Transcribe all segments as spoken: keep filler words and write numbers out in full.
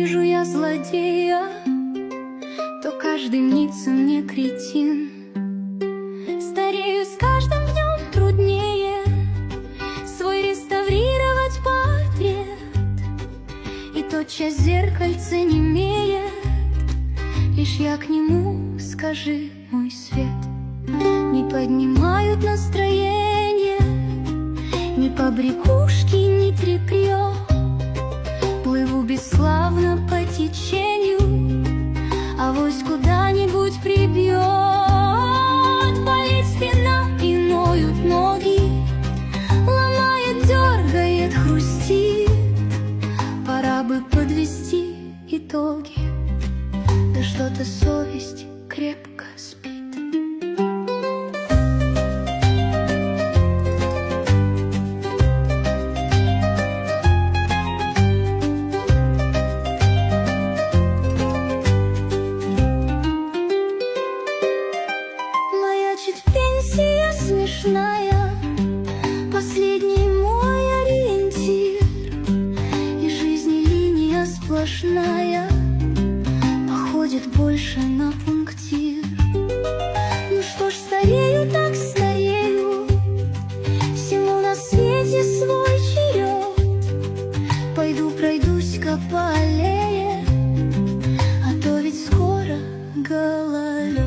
вижу я злодея, то каждый мнится мне кретин. Старею с каждым днем труднее свой реставрировать портрет, и тотчас зеркальце немеет, лишь я к нему, скажи, мой свет. Не поднимают настроение ни побрякушки, ни тряпье. Плыву бесславно по течению, авось куда-нибудь прибьет. Болит спина и ноют ноги, ломает, дергает, хрустит. Пора бы подвести итоги, да что-то совесть крепко спит. Пенсия смешная, последний мой ориентир, и жизни линия сплошная походит больше на пунктир. Ну что ж, старею так старею, всему на свете свой черед. Пойду пройдусь-ка по аллее, а то ведь скоро гололед.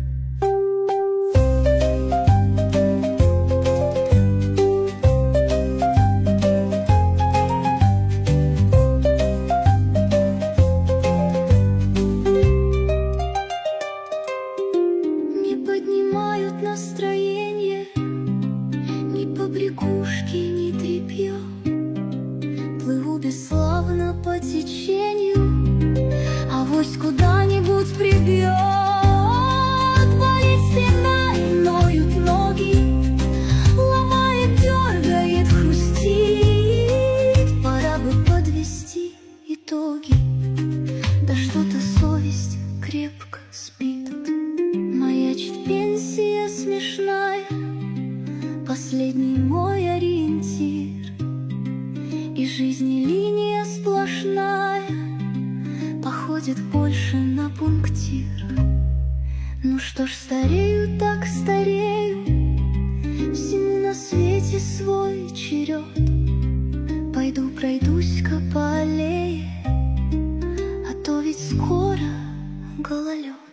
Поднимают настроение ни побрякушки, ни тряпье. Плыву бесславно по течению, авось куда-нибудь прибьет. Болит спина и ноют ноги, ломает, дергает, хрустит. Пора бы подвести итоги, да что-то совесть крепко спит. Маячит пенсия смешная, последний мой ориентир, и жизни линия сплошная походит больше на пунктир. Ну что ж, старею так старею, всему на свете свой черед. Пойду пройдусь-ка по аллее, а то ведь скоро гололед.